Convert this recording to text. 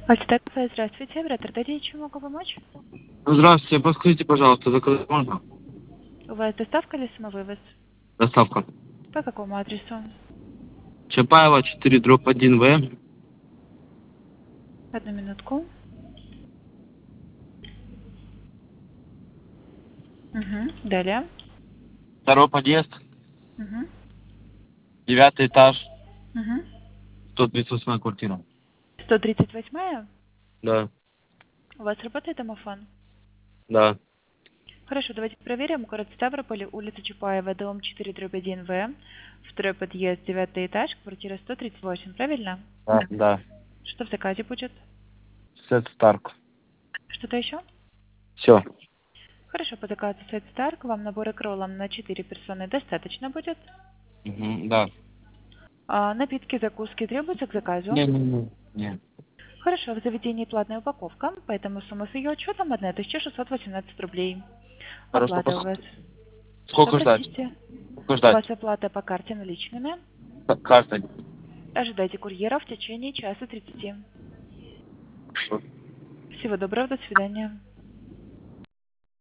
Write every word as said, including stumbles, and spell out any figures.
Альтек, здравствуйте, оператор Дадей, чем могу помочь? Здравствуйте, подскажите, пожалуйста, заказать можно? У вас доставка или самовывоз? Доставка. По какому адресу? Чапаева, четыре, дробь один В. Одну минутку. Угу. Далее. Второй подъезд, Угу. девятый этаж, Угу. сто тридцать восьмая квартира. сто тридцать восьмая? Да, У вас работает домофон? да. Хорошо, давайте проверим. Город Ставрополь, улица Чапаева, дом четыре, дробь один В. Второй подъезд, девятый этаж, квартира сто тридцать восемь, правильно? Да, да. Что в заказе будет? Сет Старк. Что-то еще? Все. Хорошо, по заказу Сет Старк вам набор кроллом на четыре персоны достаточно будет? Угу, да. А напитки, закуски требуются к заказу? Не, не, не. Не. Хорошо, в заведении платная упаковка, поэтому сумма с ее учетом одна тысяча шестьсот восемнадцать рублей. Хорошо, Оплата у пос... вас. Что, Сколько ждать? простите? Сколько У ждать? вас оплата по карте наличными. К- Картой. Ожидайте курьера в течение часа тридцати. Хорошо. Всего доброго, до свидания.